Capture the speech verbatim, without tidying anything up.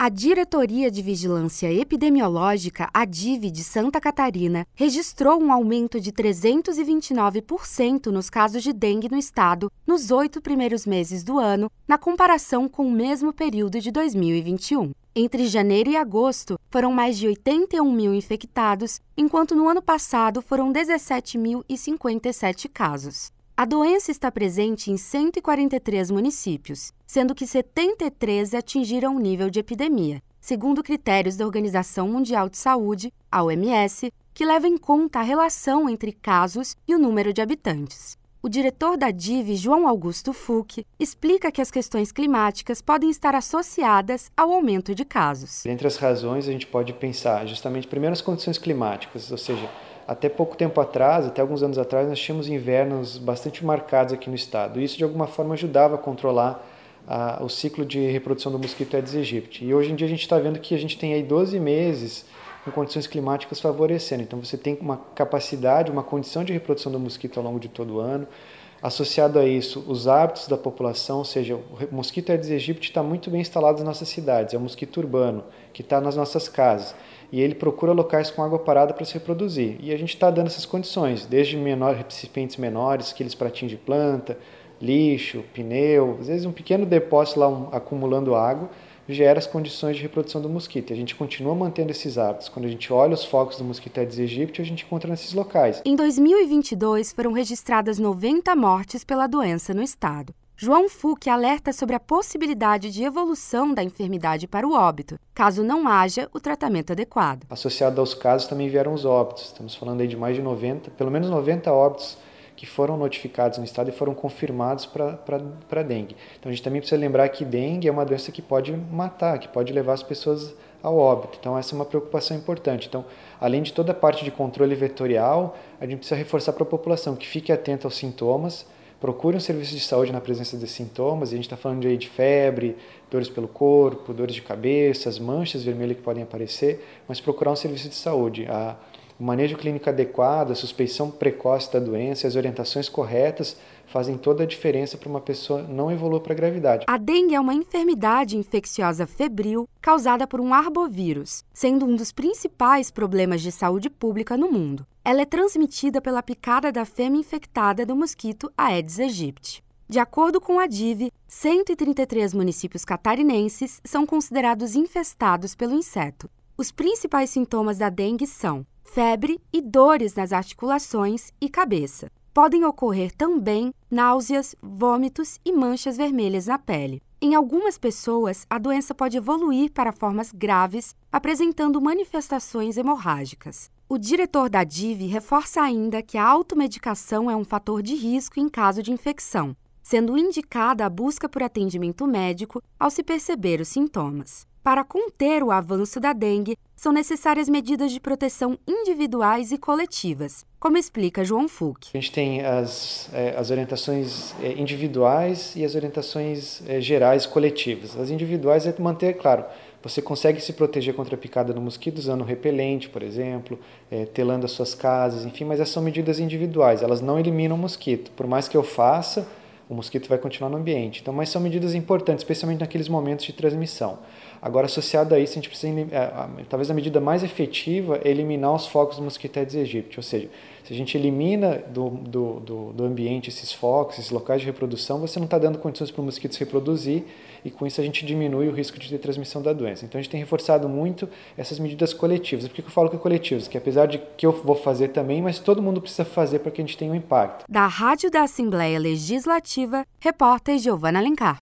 A Diretoria de Vigilância Epidemiológica, a D I V de Santa Catarina, registrou um aumento de trezentos e vinte e nove por cento nos casos de dengue no estado nos oito primeiros meses do ano, na comparação com o mesmo período de dois mil e vinte e um. Entre janeiro e agosto, foram mais de oitenta e um mil infectados, enquanto no ano passado foram dezessete mil e cinquenta e sete casos. A doença está presente em cento e quarenta e três municípios, sendo que setenta e três atingiram o nível de epidemia, segundo critérios da Organização Mundial de Saúde, a O M S, que leva em conta a relação entre casos e o número de habitantes. O diretor da D I V, João Augusto Fuch, explica que as questões climáticas podem estar associadas ao aumento de casos. Entre as razões, a gente pode pensar justamente primeiro as condições climáticas, ou seja, até pouco tempo atrás, até alguns anos atrás, nós tínhamos invernos bastante marcados aqui no estado. Isso, de alguma forma, ajudava a controlar a, o ciclo de reprodução do mosquito Aedes aegypti. E hoje em dia a gente está vendo que a gente tem aí doze meses com condições climáticas favorecendo. Então você tem uma capacidade, uma condição de reprodução do mosquito ao longo de todo o ano. Associado a isso, os hábitos da população, ou seja, o mosquito Aedes aegypti está muito bem instalado nas nossas cidades, é um mosquito urbano que está nas nossas casas. E ele procura locais com água parada para se reproduzir. E a gente está dando essas condições, desde menor, recipientes menores, aqueles pratinhos de planta, lixo, pneu, às vezes um pequeno depósito lá um, acumulando água, gera as condições de reprodução do mosquito. E a gente continua mantendo esses hábitos. Quando a gente olha os focos do mosquito Aedes aegypti, a gente encontra nesses locais. Em dois mil e vinte e dois, foram registradas noventa mortes pela doença no estado. João Fuch alerta sobre a possibilidade de evolução da enfermidade para o óbito, caso não haja o tratamento adequado. Associado aos casos também vieram os óbitos. Estamos falando aí de mais de noventa, pelo menos noventa óbitos que foram notificados no estado e foram confirmados para dengue. Então a gente também precisa lembrar que dengue é uma doença que pode matar, que pode levar as pessoas ao óbito. Então essa é uma preocupação importante. Então, além de toda a parte de controle vetorial, a gente precisa reforçar para a população que fique atenta aos sintomas, procure um serviço de saúde na presença desses sintomas. E a gente está falando de, de febre, dores pelo corpo, dores de cabeça, as manchas vermelhas que podem aparecer, mas procurar um serviço de saúde. A, o manejo clínico adequado, a suspeição precoce da doença, as orientações corretas fazem toda a diferença para uma pessoa não evoluir para a gravidade. A dengue é uma enfermidade infecciosa febril causada por um arbovírus, sendo um dos principais problemas de saúde pública no mundo. Ela é transmitida pela picada da fêmea infectada do mosquito Aedes aegypti. De acordo com a D I V, cento e trinta e três municípios catarinenses são considerados infestados pelo inseto. Os principais sintomas da dengue são febre e dores nas articulações e cabeça. Podem ocorrer também náuseas, vômitos e manchas vermelhas na pele. Em algumas pessoas, a doença pode evoluir para formas graves, apresentando manifestações hemorrágicas. O diretor da D I V reforça ainda que a automedicação é um fator de risco em caso de infecção, sendo indicada a busca por atendimento médico ao se perceber os sintomas. Para conter o avanço da dengue, são necessárias medidas de proteção individuais e coletivas, como explica João Fuch. A gente tem as, as orientações individuais e as orientações gerais coletivas. As individuais é manter, claro, você consegue se proteger contra a picada do mosquito usando repelente, por exemplo, é, telando as suas casas, enfim, mas essas são medidas individuais, elas não eliminam o mosquito. Por mais que eu faça, o mosquito vai continuar no ambiente. Então, mas são medidas importantes, especialmente naqueles momentos de transmissão. Agora, associado a isso, a gente precisa, talvez a medida mais efetiva é eliminar os focos do mosquito Aedes aegypti, ou seja, se a gente elimina do, do, do, do ambiente esses focos, esses locais de reprodução, você não está dando condições para o mosquito se reproduzir e com isso a gente diminui o risco de ter transmissão da doença. Então a gente tem reforçado muito essas medidas coletivas. Por que eu falo que é coletivas? Que apesar de que eu vou fazer também, mas todo mundo precisa fazer para que a gente tenha um impacto. Da Rádio da Assembleia Legislativa, repórter Giovana Alencar.